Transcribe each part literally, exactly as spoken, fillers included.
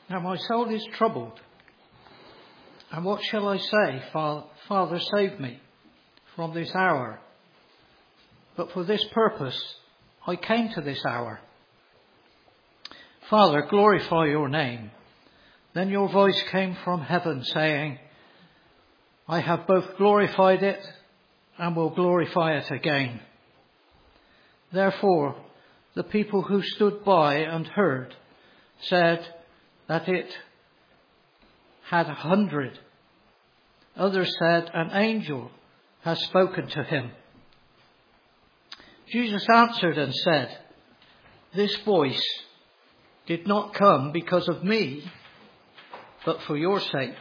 Now my soul is troubled. And what shall I say? Father, save me from this hour. But for this purpose I came to this hour. Father, glorify your name. Then your voice came from heaven saying, I have both glorified it and will glorify it again. Therefore, the people who stood by and heard said that it had a hundred. Others said an angel has spoken to him. Jesus answered and said, this voice did not come because of me, but for your sake.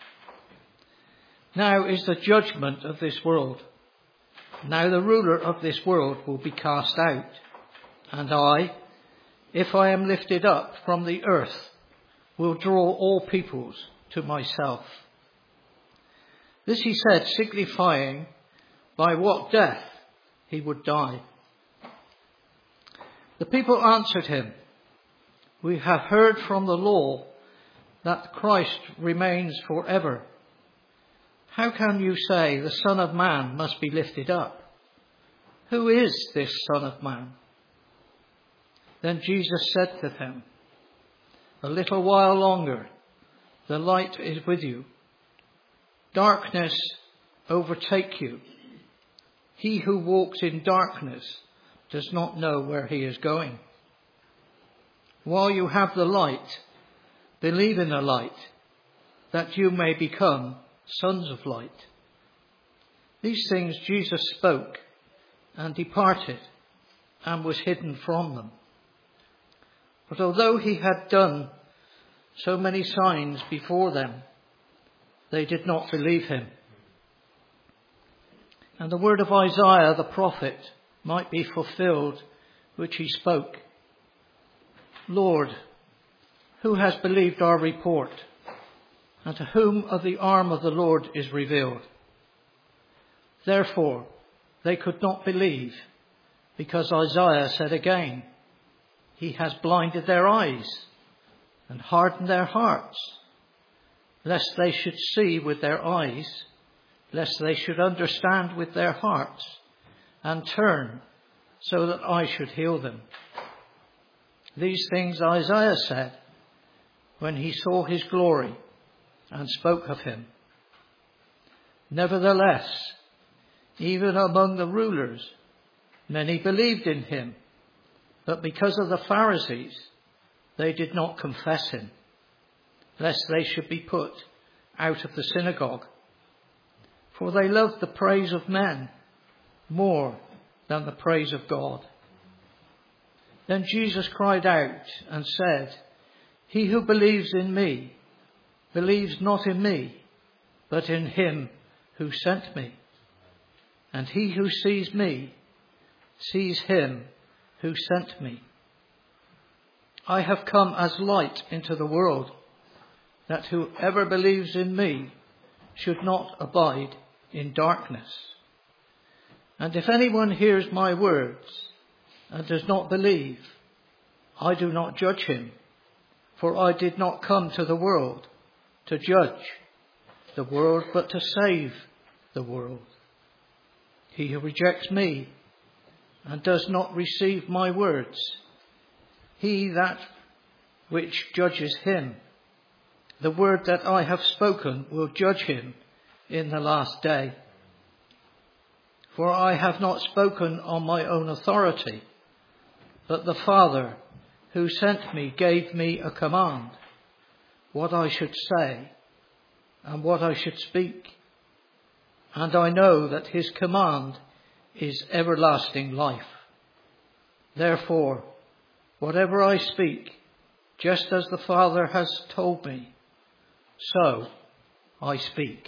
Now is the judgment of this world. Now the ruler of this world will be cast out. And I, if I am lifted up from the earth, will draw all peoples to myself. This he said, signifying by what death he would die. The people answered him, we have heard from the law that Christ remains forever. How can you say the Son of Man must be lifted up? Who is this Son of Man? Then Jesus said to them, a little while longer, the light is with you. Darkness overtake you. He who walks in darkness does not know where he is going. While you have the light, believe in the light, that you may become sons of light. These things Jesus spoke and departed and was hidden from them. But although he had done so many signs before them, they did not believe him. And the word of Isaiah the prophet might be fulfilled, which he spoke. Lord, who has believed our report? And to whom of the arm of the Lord is revealed? Therefore, they could not believe, because Isaiah said again, he has blinded their eyes and hardened their hearts, lest they should see with their eyes, lest they should understand with their hearts, and turn so that I should heal them. These things Isaiah said when he saw his glory and spoke of him. Nevertheless, even among the rulers, many believed in him, but because of the Pharisees, they did not confess him, lest they should be put out of the synagogue. For they loved the praise of men more than the praise of God. Then Jesus cried out and said, he who believes in me, believes not in me, but in him who sent me. And he who sees me, sees him who sent me. I have come as light into the world, that whoever believes in me should not abide in darkness. And if anyone hears my words and does not believe, I do not judge him, for I did not come to the world to judge the world, but to save the world. He who rejects me and does not receive my words, he that which judges him, the word that I have spoken will judge him in the last day. For I have not spoken on my own authority, but the Father who sent me gave me a command, what I should say and what I should speak. And I know that his command is everlasting life. Therefore, whatever I speak, just as the Father has told me, so I speak.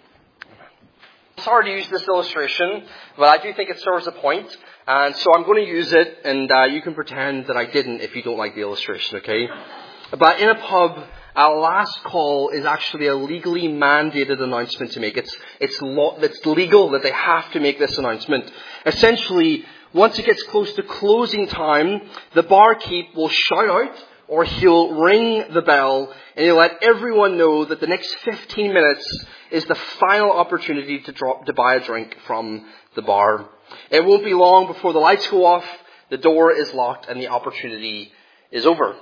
Sorry to use this illustration, but I do think it serves a point, and so I'm going to use it, and uh, you can pretend that I didn't if you don't like the illustration, okay? But in a pub, our last call is actually a legally mandated announcement to make. It's it's law, it's legal that they have to make this announcement. Essentially, once it gets close to closing time, the barkeep will shout out or he'll ring the bell and he'll let everyone know that the next fifteen minutes is the final opportunity to drop, to buy a drink from the bar. It won't be long before the lights go off, the door is locked, and the opportunity is over.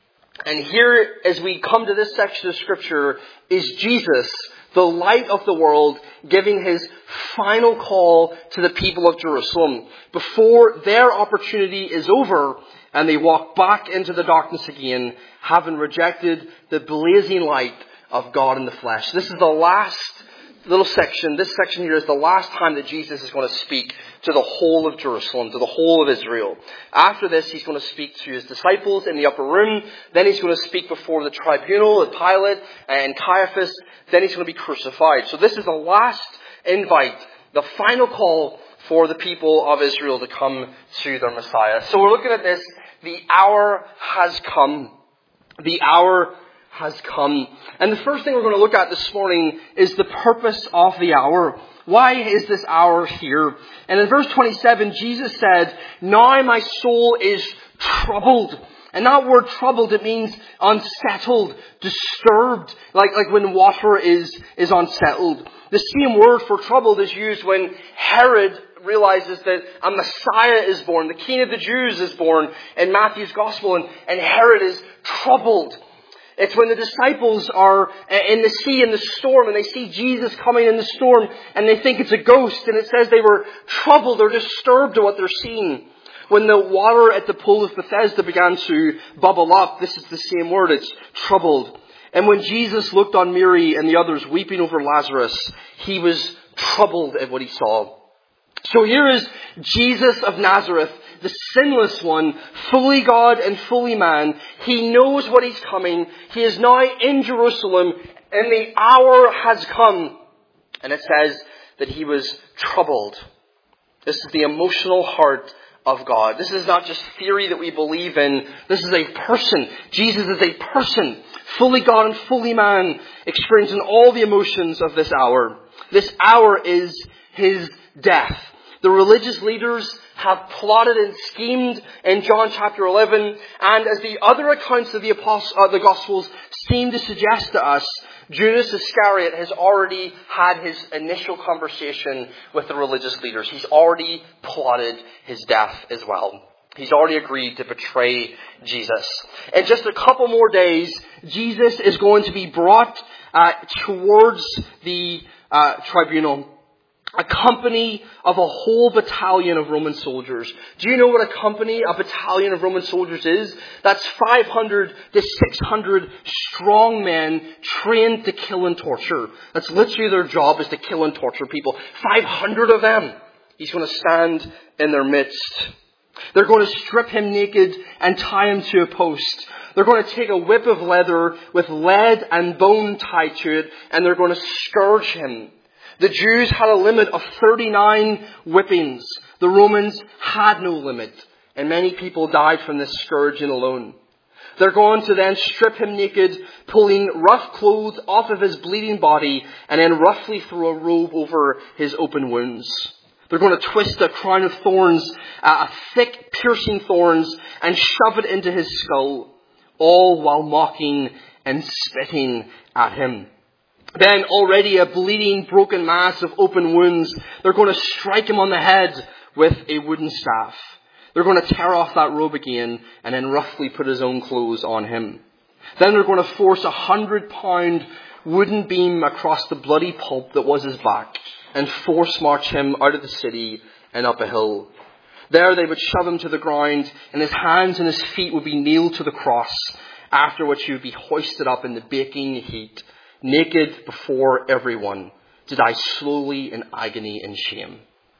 And here, as we come to this section of Scripture, is Jesus, the light of the world, giving his final call to the people of Jerusalem before their opportunity is over and they walk back into the darkness again, having rejected the blazing light of God in the flesh. This is the last little section. This section here is the last time that Jesus is going to speak to the whole of Jerusalem, to the whole of Israel. After this, he's going to speak to his disciples in the upper room. Then he's going to speak before the tribunal, at Pilate and Caiaphas. Then he's going to be crucified. So this is the last invite, the final call for the people of Israel to come to their Messiah. So we're looking at this. The hour has come. The hour has come. And the first thing we're going to look at this morning is the purpose of the hour. Why is this hour here? And in verse twenty-seven, Jesus said, "Now my soul is troubled." And that word troubled, it means unsettled, disturbed, like, like when water is, is unsettled. The same word for troubled is used when Herod realizes that a Messiah is born, the King of the Jews is born in Matthew's Gospel, and, and Herod is troubled. It's when the disciples are in the sea in the storm and they see Jesus coming in the storm and they think it's a ghost, and it says they were troubled or disturbed at what they're seeing. When the water at the pool of Bethesda began to bubble up, this is the same word, it's troubled. And when Jesus looked on Mary and the others weeping over Lazarus, he was troubled at what he saw. So here is Jesus of Nazareth, the sinless one, fully God and fully man. He knows what he's coming. He is now in Jerusalem and the hour has come. And it says that he was troubled. This is the emotional heart of God. This is not just theory that we believe in. This is a person. Jesus is a person, fully God and fully man, experiencing all the emotions of this hour. This hour is his death. The religious leaders have plotted and schemed in John chapter eleven, and as the other accounts of the Apostles, uh, the Gospels seem to suggest to us, Judas Iscariot has already had his initial conversation with the religious leaders. He's already plotted his death as well. He's already agreed to betray Jesus. In just a couple more days, Jesus is going to be brought uh, towards the uh, tribunal. A company of a whole battalion of Roman soldiers. Do you know what a company, a battalion of Roman soldiers is? That's five hundred to six hundred strong men trained to kill and torture. That's literally their job, is to kill and torture people. five hundred of them. He's going to stand in their midst. They're going to strip him naked and tie him to a post. They're going to take a whip of leather with lead and bone tied to it, and they're going to scourge him. The Jews had a limit of thirty-nine whippings. The Romans had no limit. And many people died from this scourging alone. They're going to then strip him naked, pulling rough clothes off of his bleeding body, and then roughly throw a robe over his open wounds. They're going to twist a crown of thorns, uh, thick piercing thorns, and shove it into his skull, all while mocking and spitting at him. Then already a bleeding, broken mass of open wounds. They're going to strike him on the head with a wooden staff. They're going to tear off that robe again and then roughly put his own clothes on him. Then they're going to force a hundred pound wooden beam across the bloody pulp that was his back and force march him out of the city and up a hill. There they would shove him to the ground, and his hands and his feet would be nailed to the cross, after which he would be hoisted up in the baking heat, naked before everyone, to die slowly in agony and shame.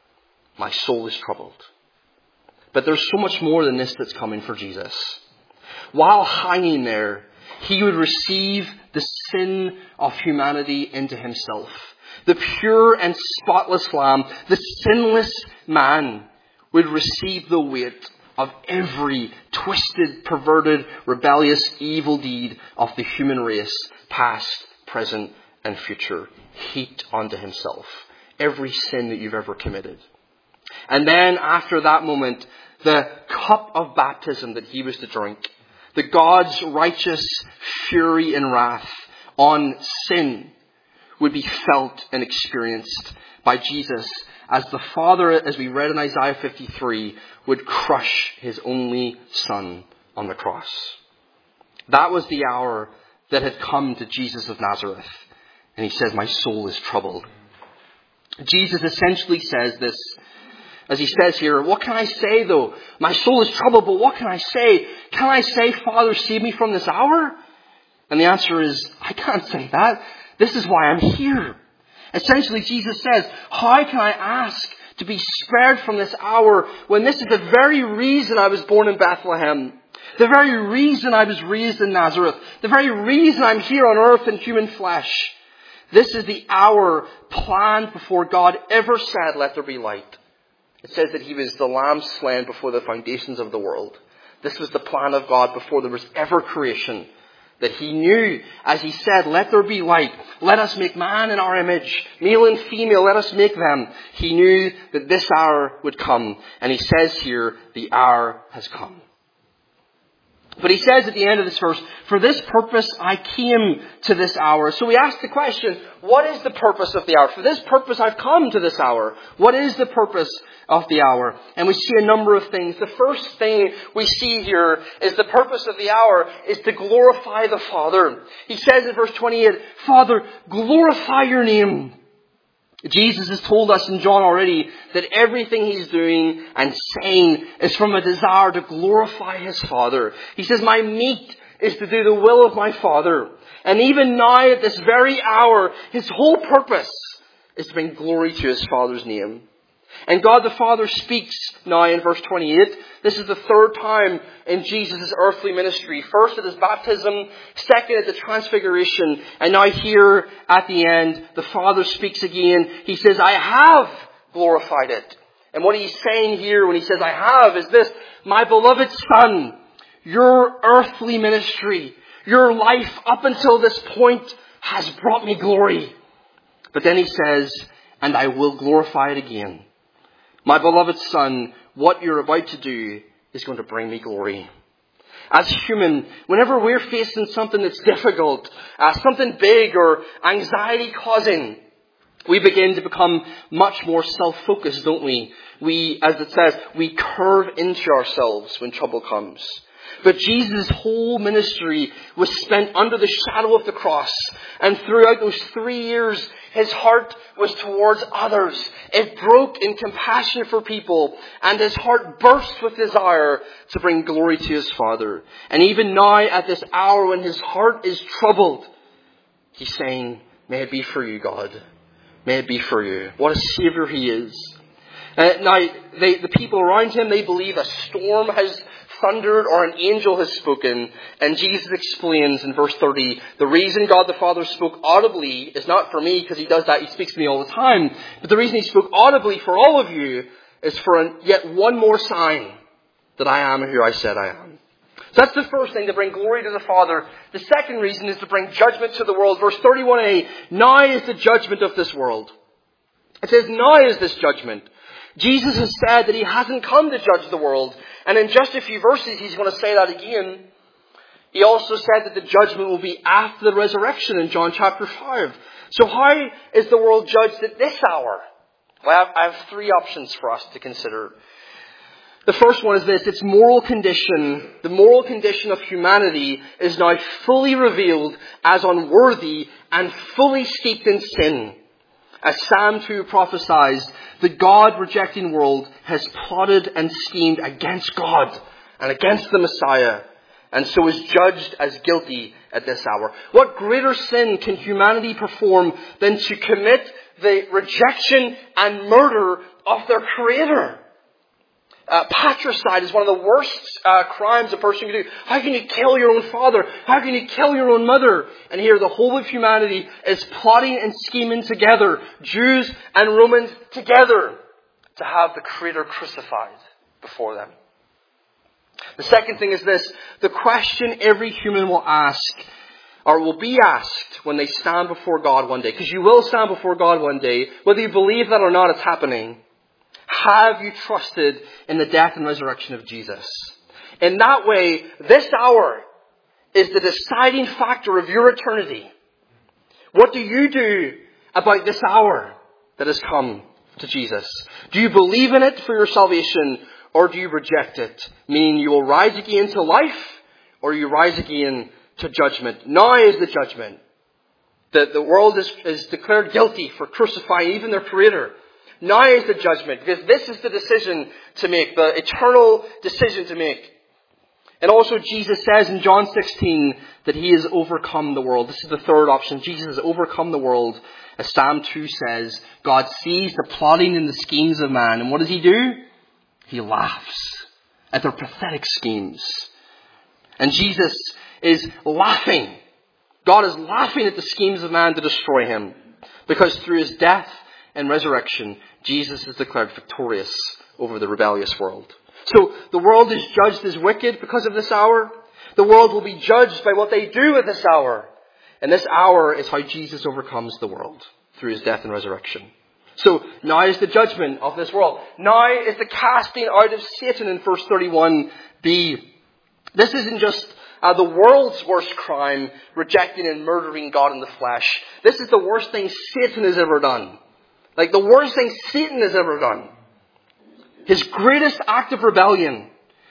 My soul is troubled. But there's so much more than this that's coming for Jesus. While hanging there, he would receive the sin of humanity into himself. The pure and spotless Lamb, the sinless man, would receive the weight of every twisted, perverted, rebellious, evil deed of the human race, past, present, and future, heaped onto himself. Every sin that you've ever committed. And then after that moment, the cup of baptism that he was to drink, that God's righteous fury and wrath on sin would be felt and experienced by Jesus as the Father, as we read in Isaiah fifty-three, would crush his only Son on the cross. That was the hour that had come to Jesus of Nazareth. And he says, my soul is troubled. Jesus essentially says this, as he says here, what can I say though? My soul is troubled, but what can I say? Can I say, Father, save me from this hour? And the answer is, I can't say that. This is why I'm here. Essentially, Jesus says, how can I ask to be spared from this hour when this is the very reason I was born in Bethlehem? The very reason I was raised in Nazareth. The very reason I'm here on earth in human flesh. This is the hour planned before God ever said, let there be light. It says that he was the lamb slain before the foundations of the world. This was the plan of God before there was ever creation. That he knew, as he said, let there be light. Let us make man in our image. Male and female, let us make them. He knew that this hour would come. And he says here, the hour has come. But he says at the end of this verse, for this purpose I came to this hour. So we ask the question, what is the purpose of the hour? For this purpose I've come to this hour. What is the purpose of the hour? And we see a number of things. The first thing we see here is the purpose of the hour is to glorify the Father. He says in verse twenty-eight, Father, glorify your name. Jesus has told us in John already that everything he's doing and saying is from a desire to glorify his Father. He says, my meat is to do the will of my Father. And even now at this very hour, his whole purpose is to bring glory to his Father's name. And God the Father speaks now in verse twenty-eight. This is the third time in Jesus' earthly ministry. First at his baptism, second at the transfiguration, and now here at the end, the Father speaks again. He says, I have glorified it. And what he's saying here when he says, I have, is this, my beloved Son, your earthly ministry, your life up until this point has brought me glory. But then he says, and I will glorify it again. My beloved Son, what you're about to do is going to bring me glory. As human, whenever we're facing something that's difficult, uh, something big or anxiety causing, we begin to become much more self-focused, don't we? We, as it says, we curve into ourselves when trouble comes. But Jesus' whole ministry was spent under the shadow of the cross. And throughout those three years, his heart was towards others. It broke in compassion for people. And his heart burst with desire to bring glory to his Father. And even now, at this hour when his heart is troubled, he's saying, may it be for you, God. May it be for you. What a Savior he is. Uh, now, they, the people around him, they believe a storm has thundered or an angel has spoken. And Jesus explains in verse thirty, the reason God the Father spoke audibly is not for me, because he does that, he speaks to me all the time. But the reason he spoke audibly for all of you is for an, yet one more sign that I am who I said I am. So that's the first thing, to bring glory to the Father. The second reason is to bring judgment to the world. Verse thirty-one a, now is the judgment of this world. It says, now is this judgment. Jesus has said that he hasn't come to judge the world. And in just a few verses, he's going to say that again. He also said that the judgment will be after the resurrection in John chapter five. So how is the world judged at this hour? Well, I have, I have three options for us to consider. The first one is this. Its moral condition, the moral condition of humanity is now fully revealed as unworthy and fully steeped in sin. As Psalm two prophesies, the God-rejecting world has plotted and schemed against God and against the Messiah, and so is judged as guilty at this hour. What greater sin can humanity perform than to commit the rejection and murder of their Creator? Uh, patricide is one of the worst uh, crimes a person can do. How can you kill your own father? How can you kill your own mother? And here the whole of humanity is plotting and scheming together, Jews and Romans together, to have the Creator crucified before them. The second thing is this. The question every human will ask, or will be asked when they stand before God one day, because you will stand before God one day, whether you believe that or not, it's happening. Have you trusted in the death and resurrection of Jesus? In that way, this hour is the deciding factor of your eternity. What do you do about this hour that has come to Jesus? Do you believe in it for your salvation, or do you reject it? Meaning you will rise again to life, or you rise again to judgment. Now is the judgment. The, the world is, is declared guilty for crucifying even their Creator. Now is the judgment, because this is the decision to make, the eternal decision to make. And also Jesus says in John sixteen that He has overcome the world. This is the third option. Jesus has overcome the world. As Psalm two says, God sees the plotting and the schemes of man. And what does He do? He laughs at their pathetic schemes. And Jesus is laughing. God is laughing at the schemes of man to destroy Him. Because through His death and resurrection, Jesus is declared victorious over the rebellious world. So the world is judged as wicked because of this hour. The world will be judged by what they do with this hour. And this hour is how Jesus overcomes the world through His death and resurrection. So now is the judgment of this world. Now is the casting out of Satan in verse thirty-one b. This isn't just uh, the world's worst crime, rejecting and murdering God in the flesh. This is the worst thing Satan has ever done. Like the worst thing Satan has ever done. His greatest act of rebellion.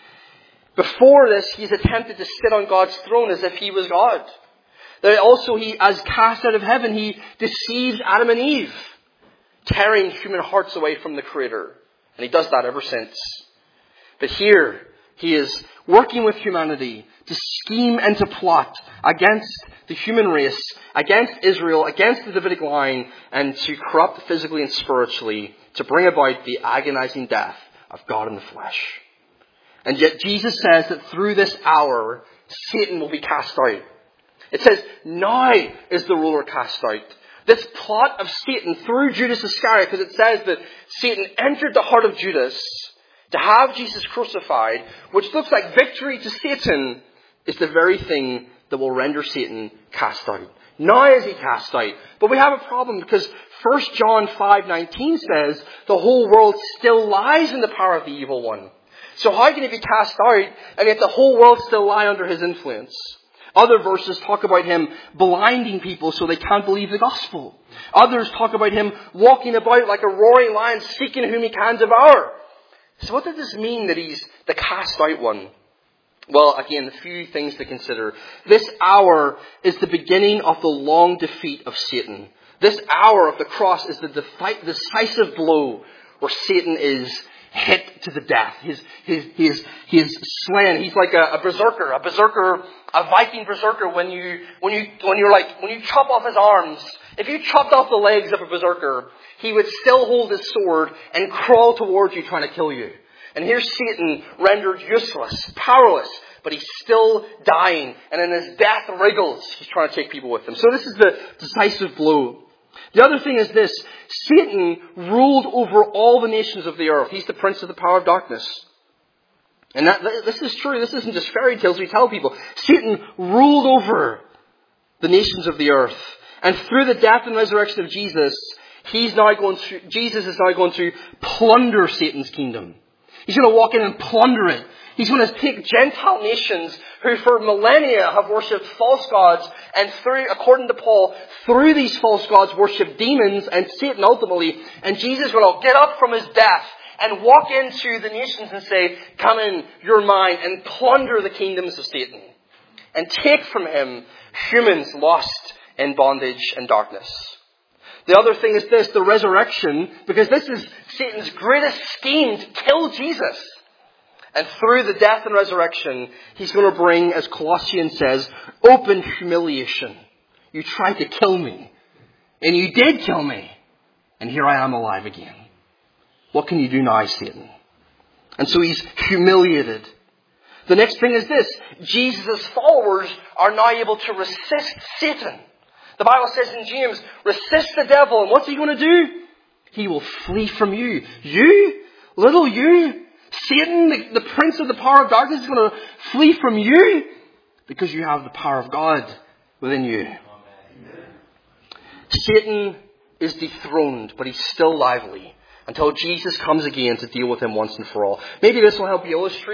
Before this, he's attempted to sit on God's throne as if He was God. That also, he, as cast out of heaven, he deceives Adam and Eve, tearing human hearts away from the Creator. And he does that ever since. But here, he is working with humanity to scheme and to plot against the human race, against Israel, against the Davidic line, and to corrupt physically and spiritually, to bring about the agonizing death of God in the flesh. And yet Jesus says that through this hour, Satan will be cast out. It says, now is the ruler cast out. This plot of Satan through Judas Iscariot, because it says that Satan entered the heart of Judas to have Jesus crucified, which looks like victory to Satan, is the very thing that will render Satan cast out. Now is he cast out. But we have a problem, because First John five nineteen says the whole world still lies in the power of the evil one. So how can he be cast out and yet the whole world still lie under his influence? Other verses talk about him blinding people so they can't believe the gospel. Others talk about him walking about like a roaring lion, seeking whom he can devour. So what does this mean that he's the cast out one? Well, again, a few things to consider. This hour is the beginning of the long defeat of Satan. This hour of the cross is the defi- decisive blow where Satan is hit to the death. He's, he's, he's, he's slain. He's like a, a berserker, a berserker, a Viking berserker. When you, when you, when you're like, when you chop off his arms, if you chopped off the legs of a berserker, he would still hold his sword and crawl towards you trying to kill you. And here's Satan rendered useless, powerless, but he's still dying. And in his death wriggles, he's trying to take people with him. So this is the decisive blow. The other thing is this. Satan ruled over all the nations of the earth. He's the prince of the power of darkness. And that, this is true. This isn't just fairy tales we tell people. Satan ruled over the nations of the earth. And through the death and resurrection of Jesus, he's now going to, Jesus is now going to plunder Satan's kingdom. He's going to walk in and plunder it. He's going to take Gentile nations who for millennia have worshipped false gods, and through, according to Paul, through these false gods worship demons and Satan ultimately. And Jesus will get up from his death and walk into the nations and say, come in, you're mine, and plunder the kingdoms of Satan. And take from him humans lost in bondage and darkness. The other thing is this, the resurrection, because this is Satan's greatest scheme to kill Jesus. And through the death and resurrection, he's going to bring, as Colossians says, open humiliation. You tried to kill me, and you did kill me, and here I am alive again. What can you do now, Satan? And so he's humiliated. The next thing is this, Jesus' followers are now able to resist Satan. The Bible says in James, resist the devil, and what's he going to do? He will flee from you. You? Little you? Satan, the, the prince of the power of darkness, is going to flee from you because you have the power of God within you. Amen. Satan is dethroned, but he's still lively until Jesus comes again to deal with him once and for all. Maybe this will help you illustrate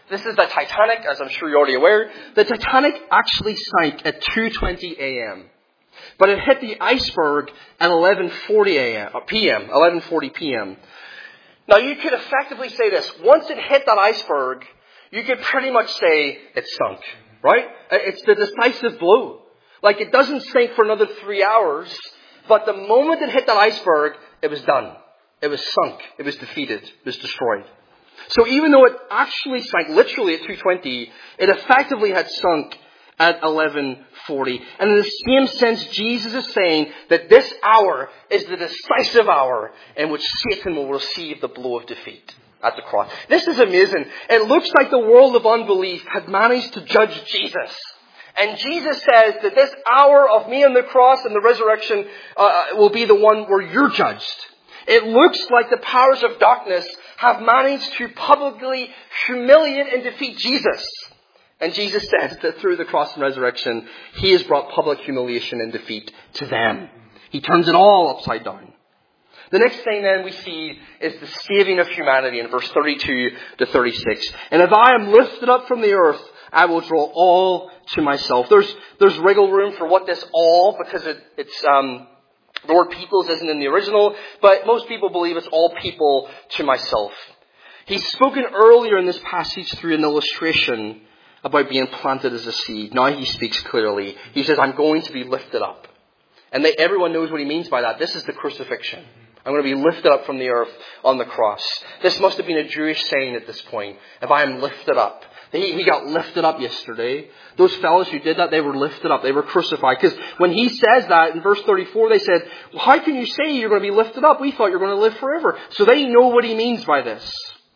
This is the Titanic, as I'm sure you're already aware. The Titanic actually sank at two twenty a.m. But it hit the iceberg at eleven forty a.m. p.m. eleven forty p.m. Now you could effectively say this. Once it hit that iceberg, you could pretty much say it sunk. Right? It's the decisive blow. Like, it doesn't sink for another three hours, but the moment it hit that iceberg, it was done. It was sunk. It was defeated. It was destroyed. So even though it actually sank literally at two twenty, it effectively had sunk at eleven forty. And in the same sense, Jesus is saying that this hour is the decisive hour in which Satan will receive the blow of defeat at the cross. This is amazing. It looks like the world of unbelief had managed to judge Jesus. And Jesus says that this hour of me on the cross and the resurrection uh, will be the one where you're judged. It looks like the powers of darkness have managed to publicly humiliate and defeat Jesus. And Jesus says that through the cross and resurrection, He has brought public humiliation and defeat to them. He turns it all upside down. The next thing then we see is the saving of humanity in verse thirty-two to thirty-six. And if I am lifted up from the earth, I will draw all to myself. There's there's wriggle room for what this all, because it, it's um, the word peoples isn't in the original, but most people believe it's all people to myself. He's spoken earlier in this passage through an illustration about being planted as a seed. Now he speaks clearly. He says, I'm going to be lifted up. And they, everyone knows what he means by that. This is the crucifixion. I'm going to be lifted up from the earth on the cross. This must have been a Jewish saying at this point. If I am lifted up. He, he got lifted up yesterday. Those fellows who did that, they were lifted up. They were crucified. Because when he says that in verse thirty-four, they said, well, how can you say you're going to be lifted up? We thought you were going to live forever. So they know what he means by this.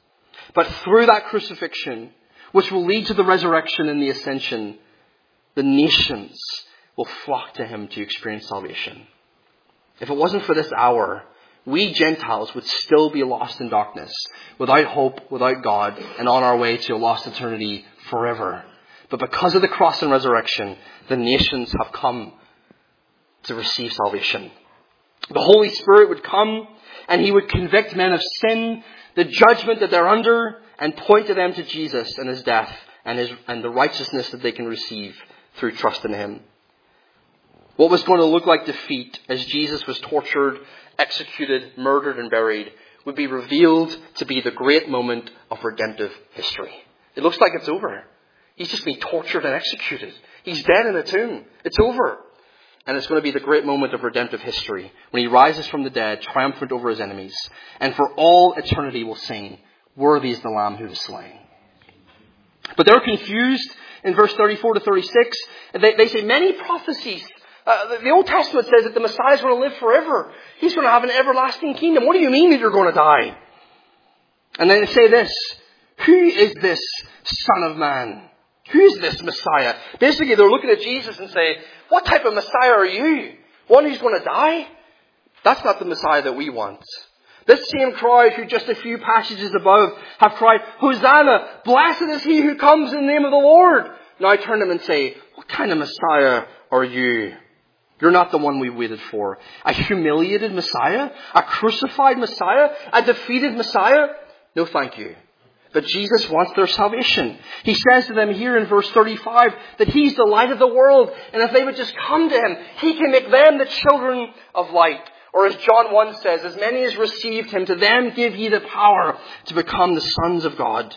But through that crucifixion, which will lead to the resurrection and the ascension, the nations will flock to him to experience salvation. If it wasn't for this hour, we Gentiles would still be lost in darkness, without hope, without God, and on our way to a lost eternity forever. But because of the cross and resurrection, the nations have come to receive salvation. The Holy Spirit would come and he would convict men of sin, the judgment that they're under, and point to them to Jesus and his death and his and the righteousness that they can receive through trust in him. What was going to look like defeat as Jesus was tortured, executed, murdered, and buried would be revealed to be the great moment of redemptive history. It looks like it's over. He's just been tortured and executed. He's dead in a tomb. It's over. And it's going to be the great moment of redemptive history when he rises from the dead, triumphant over his enemies. And for all eternity will sing, worthy is the Lamb who was slain. But they're confused in verse thirty-four to thirty-six. They, they say many prophecies. Uh, the, the Old Testament says that the Messiah is going to live forever. He's going to have an everlasting kingdom. What do you mean that you're going to die? And then they say this. Who is this Son of Man? Who is this Messiah? Basically, they're looking at Jesus and say, what type of Messiah are you? One who's going to die? That's not the Messiah that we want. This same crowd who just a few passages above have cried, Hosanna, blessed is he who comes in the name of the Lord. Now I turn to them and say, what kind of Messiah are you? You're not the one we waited for. A humiliated Messiah? A crucified Messiah? A defeated Messiah? No, thank you. But Jesus wants their salvation. He says to them here in verse thirty-five that he's the light of the world. And if they would just come to him, he can make them the children of light. Or as John one says, as many as received him, to them give ye the power to become the sons of God.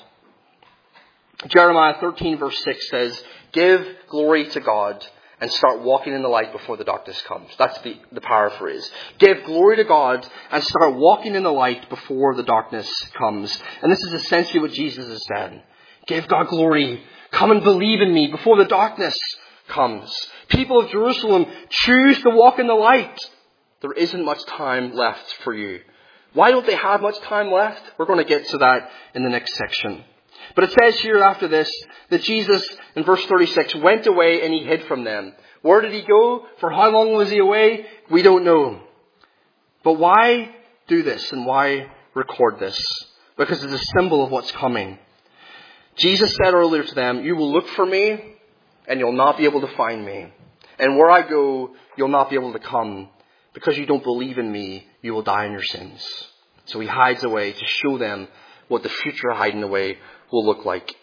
Jeremiah thirteen verse six says, give glory to God and start walking in the light before the darkness comes. That's the, the paraphrase. Give glory to God and start walking in the light before the darkness comes. And this is essentially what Jesus has said. Give God glory. Come and believe in me before the darkness comes. People of Jerusalem, choose to walk in the light. There isn't much time left for you. Why don't they have much time left? We're going to get to that in the next section. But it says here after this that Jesus, in verse thirty-six, went away and he hid from them. Where did he go? For how long was he away? We don't know. But why do this and why record this? Because it's a symbol of what's coming. Jesus said earlier to them, you will look for me and you'll not be able to find me. And where I go, you'll not be able to come. Because you don't believe in me, you will die in your sins. So he hides away to show them what the future hiding away will look like.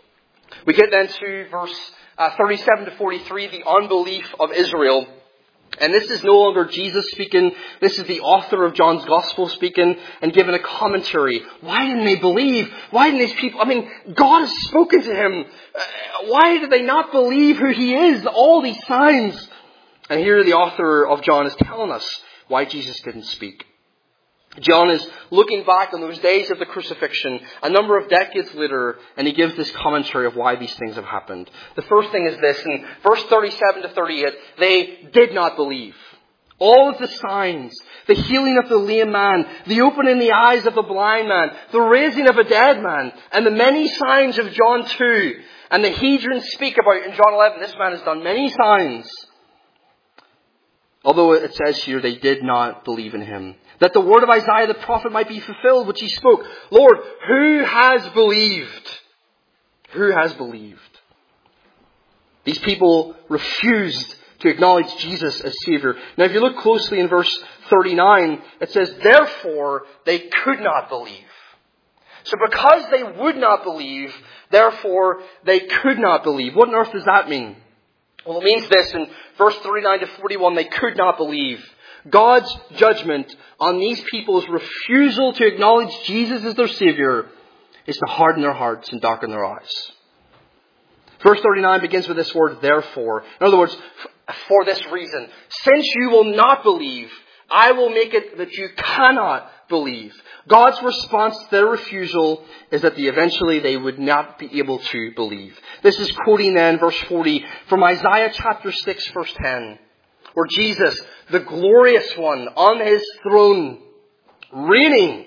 We get then to verse uh, thirty-seven to forty-three, the unbelief of Israel. And this is no longer Jesus speaking. This is the author of John's Gospel speaking and giving a commentary. Why didn't they believe? Why didn't these people... I mean, God has spoken to him. Uh, why did they not believe who he is? All these signs. And here the author of John is telling us why Jesus didn't speak. John is looking back on those days of the crucifixion, a number of decades later, and he gives this commentary of why these things have happened. The first thing is this, in verse thirty-seven to thirty-eight, they did not believe. All of the signs, the healing of the lame man, the opening the eyes of the blind man, the raising of a dead man, and the many signs of John two, and the Hedron speak about in John eleven, this man has done many signs. Although it says here they did not believe in him. That the word of Isaiah the prophet might be fulfilled, which he spoke. Lord, who has believed? Who has believed? These people refused to acknowledge Jesus as Savior. Now if you look closely in verse thirty-nine, it says, therefore they could not believe. So because they would not believe, therefore they could not believe. What on earth does that mean? Well, it means this in verse thirty-nine to forty-one, they could not believe. God's judgment on these people's refusal to acknowledge Jesus as their Savior is to harden their hearts and darken their eyes. Verse thirty-nine begins with this word, therefore. In other words, for this reason. Since you will not believe, I will make it that you cannot believe. God's response to their refusal is that they eventually they would not be able to believe. This is quoting then verse forty from Isaiah chapter six verse ten. Where Jesus, the glorious one on his throne, reigning.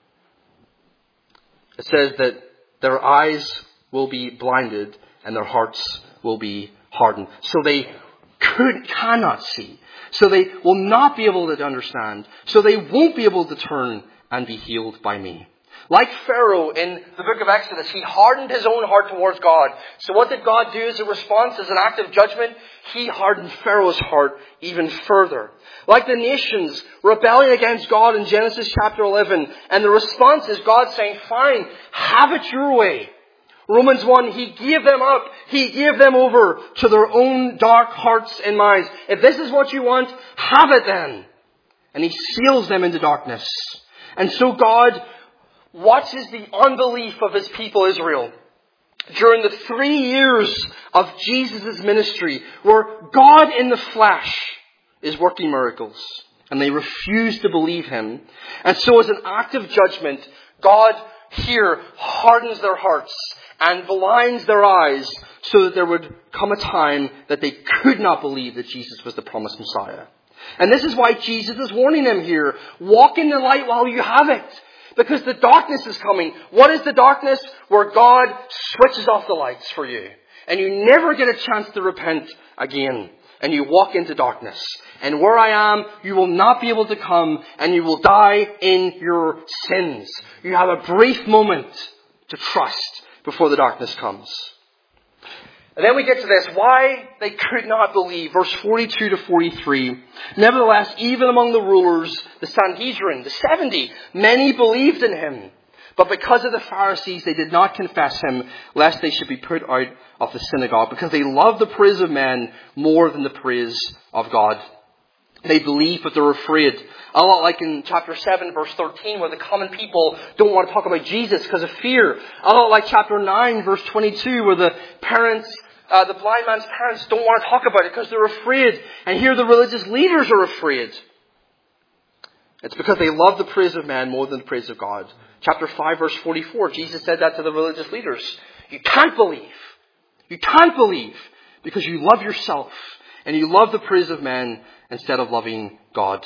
It says that their eyes will be blinded and their hearts will be hardened. So they could, cannot see. So they will not be able to understand. So they won't be able to turn and be healed by me. Like Pharaoh in the book of Exodus, he hardened his own heart towards God. So what did God do as a response, as an act of judgment? He hardened Pharaoh's heart even further. Like the nations rebelling against God in Genesis chapter eleven. And the response is God saying, fine, have it your way. Romans one, he gave them up. He gave them over to their own dark hearts and minds. If this is what you want, have it then. And he seals them into darkness. And so God watches the unbelief of his people Israel during the three years of Jesus' ministry, where God in the flesh is working miracles. And they refuse to believe him. And so as an act of judgment, God here hardens their hearts and blinds their eyes so that there would come a time that they could not believe that Jesus was the promised Messiah. And this is why Jesus is warning them here. Walk in the light while you have it. Because the darkness is coming. What is the darkness? Where God switches off the lights for you. And you never get a chance to repent again. And you walk into darkness. And where I am, you will not be able to come. And you will die in your sins. You have a brief moment to trust before the darkness comes. And then we get to this, why they could not believe. Verse forty-two to forty-three. Nevertheless, even among the rulers, the Sanhedrin, the seventy, many believed in him. But because of the Pharisees, they did not confess him, lest they should be put out of the synagogue, because they loved the praise of men more than the praise of God. They believe, but they're afraid. A lot like in chapter seven, verse thirteen, where the common people don't want to talk about Jesus because of fear. A lot like chapter nine, verse twenty-two, where the parents, uh, the blind man's parents don't want to talk about it because they're afraid. And here the religious leaders are afraid. It's because they love the praise of man more than the praise of God. Chapter five, verse forty-four, Jesus said that to the religious leaders. You can't believe. You can't believe because you love yourself and you love the praise of men instead of loving God.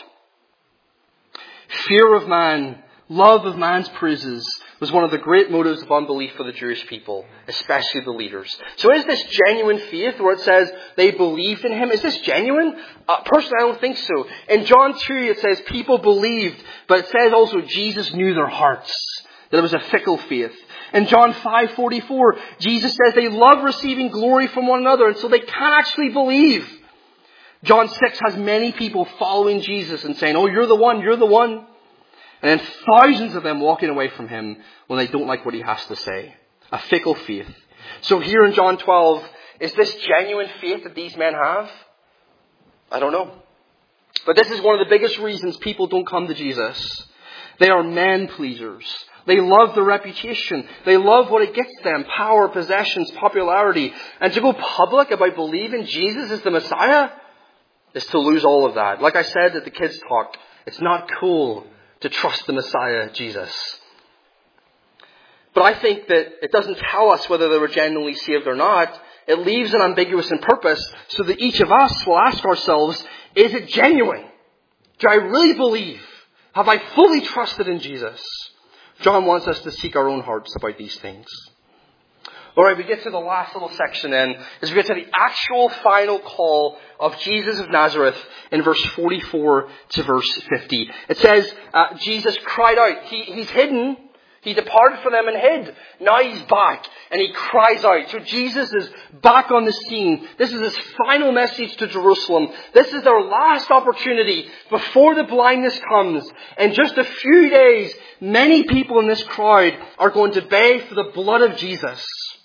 Fear of man, love of man's praises was one of the great motives of unbelief for the Jewish people, especially the leaders. So is this genuine faith where it says they believed in him? Is this genuine? Uh, personally, I don't think so. In John two, it says people believed, but it says also Jesus knew their hearts, that it was a fickle faith. In John five forty-four, Jesus says they love receiving glory from one another, and so they can't actually believe. John six has many people following Jesus and saying, oh, you're the one, you're the one. And then thousands of them walking away from him when they don't like what he has to say. A fickle faith. So here in John twelve, is this genuine faith that these men have? I don't know. But this is one of the biggest reasons people don't come to Jesus. They are man pleasers. They love their reputation. They love what it gets them. Power, possessions, popularity. And to go public about believing Jesus is the Messiah is to lose all of that. Like I said at the kids' talk, it's not cool to trust the Messiah, Jesus. But I think that it doesn't tell us whether they were genuinely saved or not. It leaves it ambiguous in purpose so that each of us will ask ourselves, is it genuine? Do I really believe? Have I fully trusted in Jesus? John wants us to seek our own hearts about these things. Alright, we get to the last little section then, as we get to the actual final call of Jesus of Nazareth in verse forty-four to verse fifty. It says, uh, Jesus cried out. He, he's hidden. He departed from them and hid. Now he's back and he cries out. So Jesus is back on the scene. This is his final message to Jerusalem. This is their last opportunity before the blindness comes. In just a few days, many people in this crowd are going to beg for the blood of Jesus.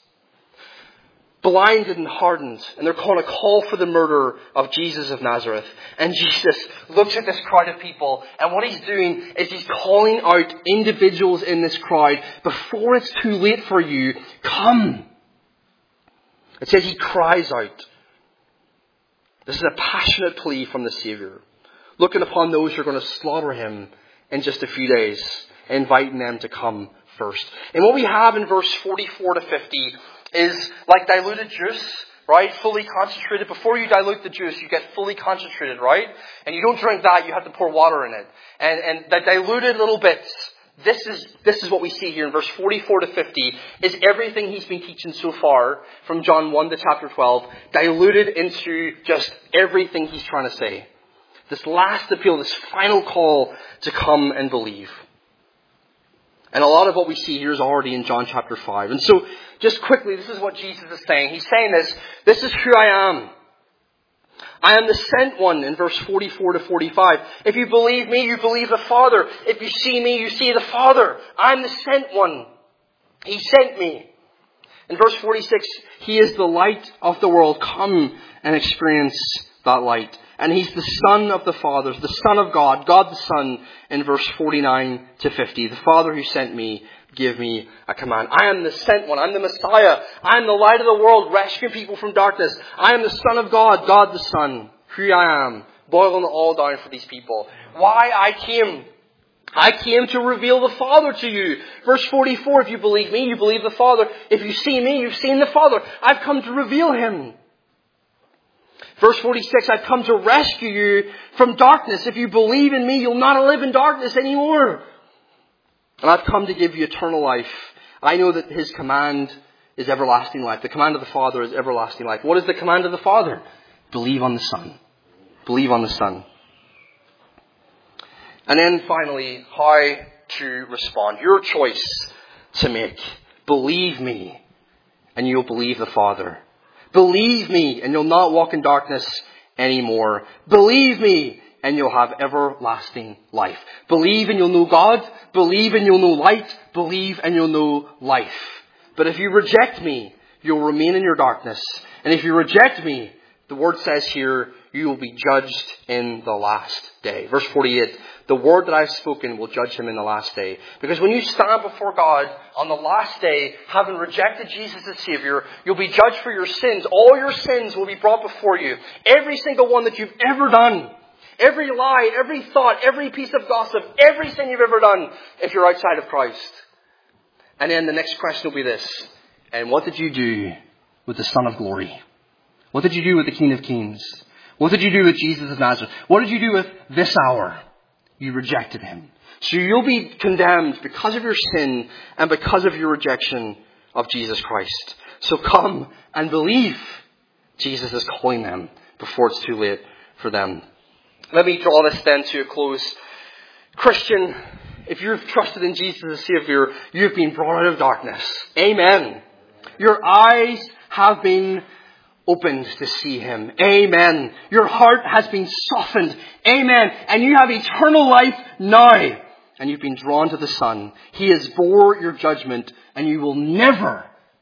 Blinded and hardened, and they're going to call for the murder of Jesus of Nazareth. And Jesus looks at this crowd of people, and what he's doing is he's calling out individuals in this crowd. Before it's too late for you, come. It says he cries out. This is a passionate plea from the Savior, looking upon those who are going to slaughter him in just a few days, inviting them to come first. And what we have in verse forty-four to fifty is like diluted juice, right? Fully concentrated. Before you dilute the juice, you get fully concentrated, right? And you don't drink that, you have to pour water in it. And and the diluted little bits, this is this is what we see here in verse forty-four to fifty, is everything he's been teaching so far from John one to chapter twelve, diluted into just everything he's trying to say. This last appeal, this final call to come and believe. And a lot of what we see here is already in John chapter five. And so, just quickly, this is what Jesus is saying. He's saying this, this is who I am. I am the sent one in verse forty-four to forty-five. If you believe me, you believe the Father. If you see me, you see the Father. I'm the sent one. He sent me. In verse forty-six, he is the light of the world. Come and experience that light. And he's the Son of the Father, the Son of God, God the Son, in verse forty-nine to fifty. The Father who sent me, give me a command. I am the sent one. I'm the Messiah. I am the light of the world, rescuing people from darkness. I am the Son of God, God the Son. Who I am, boiling it all down for these people. Why I came. I came to reveal the Father to you. Verse forty-four, if you believe me, you believe the Father. If you see me, you've seen the Father. I've come to reveal him. Verse forty-six, I've come to rescue you from darkness. If you believe in me, you'll not live in darkness anymore. And I've come to give you eternal life. I know that his command is everlasting life. The command of the Father is everlasting life. What is the command of the Father? Believe on the Son. Believe on the Son. And then finally, how to respond. Your choice to make. Believe me, and you'll believe the Father. Believe me, and you'll not walk in darkness anymore. Believe me, and you'll have everlasting life. Believe and you'll know God. Believe and you'll know light. Believe and you'll know life. But if you reject me, you'll remain in your darkness. And if you reject me, the word says here, you will be judged in the last day. Verse forty-eight, the word that I've spoken will judge him in the last day. Because when you stand before God on the last day, having rejected Jesus as Savior, you'll be judged for your sins. All your sins will be brought before you. Every single one that you've ever done. Every lie, every thought, every piece of gossip, every sin you've ever done if you're outside of Christ. And then the next question will be this. And what did you do with the Son of Glory? What did you do with the King of Kings? What did you do with Jesus of Nazareth? What did you do with this hour? You rejected him. So you'll be condemned because of your sin and because of your rejection of Jesus Christ. So come and believe. Jesus is calling them before it's too late for them. Let me draw this then to a close. Christian, if you've trusted in Jesus as Savior, you've been brought out of darkness. Amen. Your eyes have been opened to see him. Amen. Your heart has been softened. Amen. And you have eternal life now. And you've been drawn to the Son. He has bore your judgment, and you will never,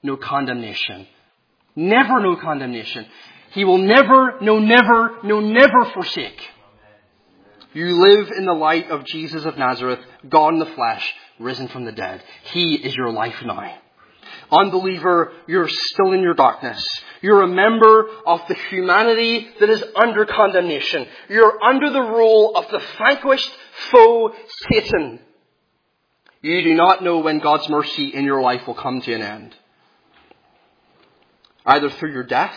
no condemnation. Never no condemnation. He will never, no never, no never forsake. You live in the light of Jesus of Nazareth, God in the flesh, risen from the dead. He is your life now. Unbeliever, you're still in your darkness. You're a member of the humanity that is under condemnation. You're under the rule of the vanquished foe, Satan. You do not know when God's mercy in your life will come to an end. Either through your death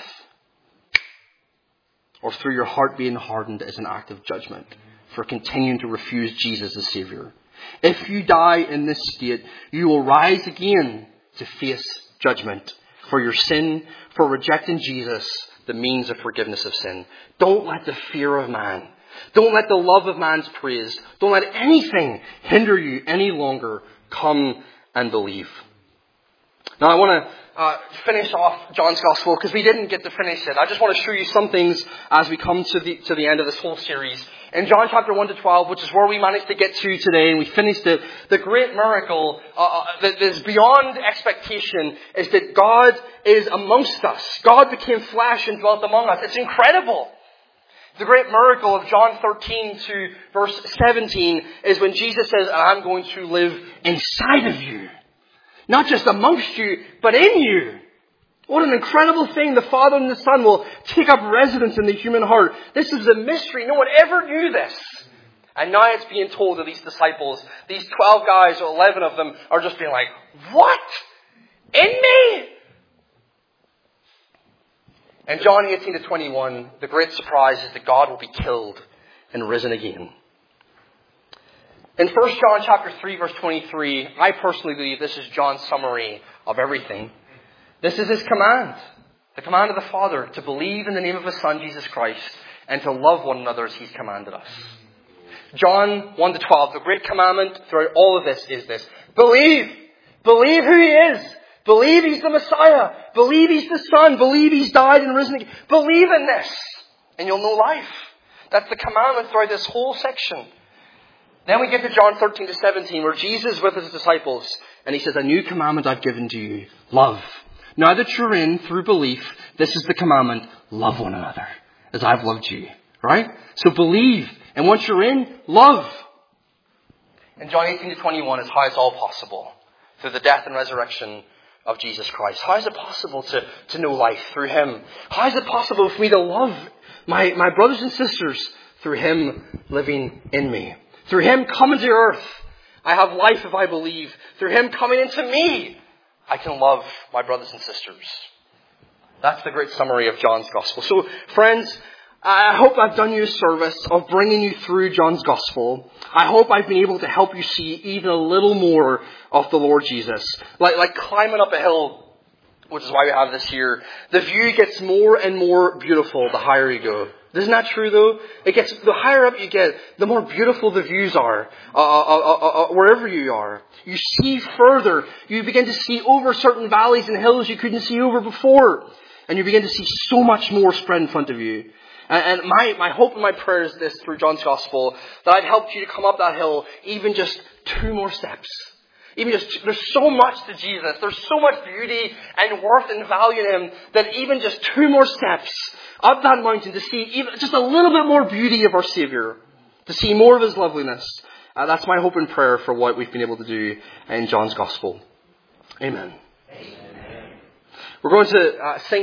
or through your heart being hardened as an act of judgment for continuing to refuse Jesus as Savior. If you die in this state, you will rise again to face judgment for your sin, for rejecting Jesus, the means of forgiveness of sin. Don't let the fear of man, don't let the love of man's praise, don't let anything hinder you any longer. Come and believe. Now I want to uh, finish off John's Gospel because we didn't get to finish it. I just want to show you some things as we come to the to the end of this whole series. In John chapter one to twelve, which is where we managed to get to today, and we finished it, the great miracle uh, that is beyond expectation is that God is amongst us. God became flesh and dwelt among us. It's incredible. The great miracle of John thirteen to verse seventeen is when Jesus says, I'm going to live inside of you. Not just amongst you, but in you. What an incredible thing. The Father and the Son will take up residence in the human heart. This is a mystery. No one ever knew this. And now it's being told to these disciples. These twelve guys, or eleven of them, are just being like, what? In me? And John eighteen to twenty-one, the great surprise is that God will be killed and risen again. In First John chapter three, verse twenty-three, I personally believe this is John's summary of everything. This is his command. The command of the Father to believe in the name of his Son, Jesus Christ, and to love one another as he's commanded us. John one to twelve, the great commandment throughout all of this is this. Believe. Believe who he is. Believe he's the Messiah. Believe he's the Son. Believe he's died and risen again. Believe in this, and you'll know life. That's the commandment throughout this whole section. Then we get to John thirteen to seventeen, where Jesus is with his disciples, and he says, a new commandment I've given to you. Love. Now that you're in through belief, this is the commandment. Love one another as I've loved you. Right? So believe. And once you're in, love. And John eighteen to twenty-one is how it's all possible. Through the death and resurrection of Jesus Christ. How is it possible to, to know life through him? How is it possible for me to love my, my brothers and sisters through him living in me? Through him coming to earth, I have life if I believe. Through him coming into me, I can love my brothers and sisters. That's the great summary of John's Gospel. So, friends, I hope I've done you a service of bringing you through John's Gospel. I hope I've been able to help you see even a little more of the Lord Jesus. Like, like climbing up a hill, which is why we have this here. The view gets more and more beautiful the higher you go. Isn't that true though? It gets, the higher up you get, the more beautiful the views are, uh, uh, uh, uh, wherever you are. You see further. You begin to see over certain valleys and hills you couldn't see over before. And you begin to see so much more spread in front of you. And, and my, my hope and my prayer is this through John's Gospel, that I'd helped you to come up that hill even just two more steps. Even just, there's so much to Jesus. There's so much beauty and worth and value in him that even just two more steps up that mountain to see even just a little bit more beauty of our Savior, to see more of his loveliness. Uh, that's my hope and prayer for what we've been able to do in John's Gospel. Amen. Amen. We're going to uh, sing.